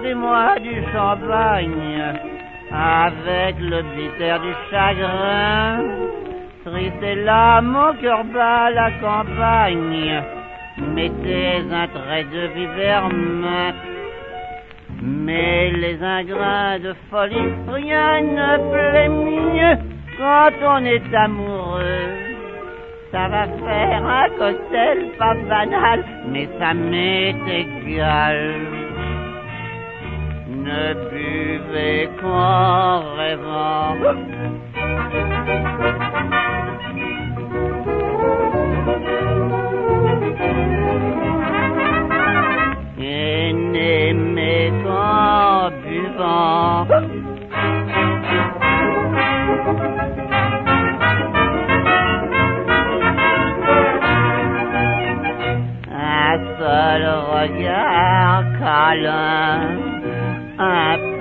Accordez-moi du champagne, avec le bitter du chagrin. Triste est là, mon cœur bat la campagne. Mettez un trait de vivère mat. Mais les ingrats de folie, rien ne plaît mieux quand on est amoureux. Ça va faire un cocktail pas banal, mais ça m'est égal. Ne buvez qu'en rêvant. Et n'aimez qu'en buvant. Un seul regard câlin, un